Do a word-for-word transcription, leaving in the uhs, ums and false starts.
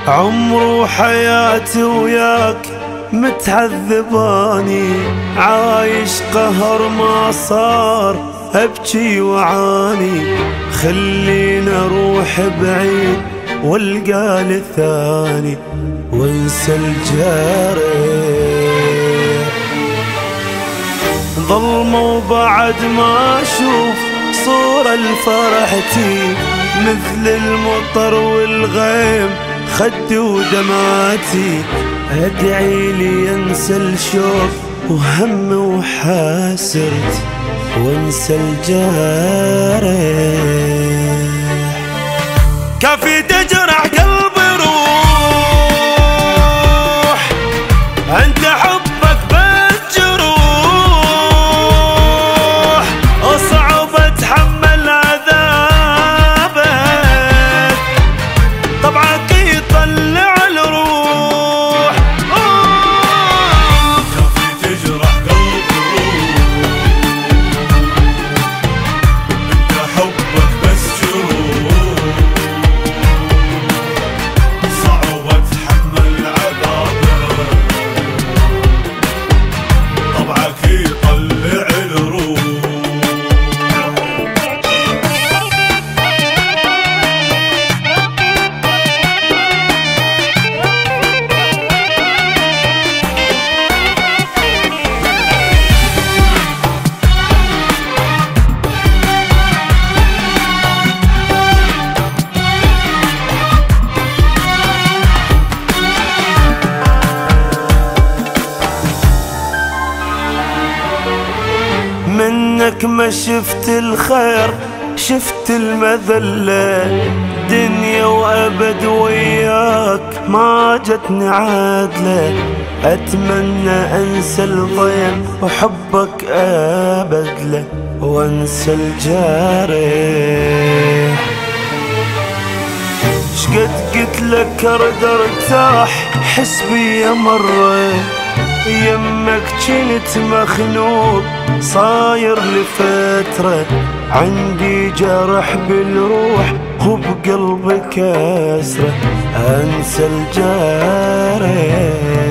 عمر وحياتي وياك متعذباني، عايش قهر ما صار ابكي وعاني. خليني اروح بعيد والقى لثاني وانسى الجارح. ظلمة وبعد ما اشوف صورة لفرحتي، مثل المطر والغيم خدي ودمعتي. ادعي لي ينسى الشوق وهم وحسرتي وانسى الجارح. كافي تجرح قلبي روح، انت حبك بالجروح، اصعب اتحمل عذابك، طبعك يطلع الروح. كافي تجرح قلبي روح، انت حبك بس جروح، صعب اتحمل عذابك، طبعك يطلع الروح. منك ما شفت الخير شفت المذلة، دنيا وأبد وياك ما جتني عادلة. أتمنى أنسى الضيم وحبك أبدله وأنسى الجارح. شقد قلت لك أرد أرتاح حس بيا مرة، يمك جنت مخنوق صاير لفترة. عندي جرح بالروح وبقلبي كسرة، أنسى الجارح.